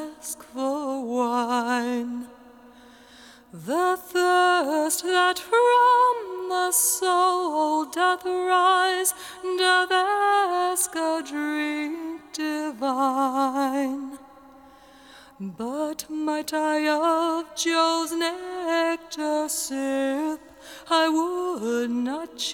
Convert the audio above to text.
ask for wine. The thirst that from the soul doth rise doth ask a drink divine. But might I of Jove's nectar sip, I would not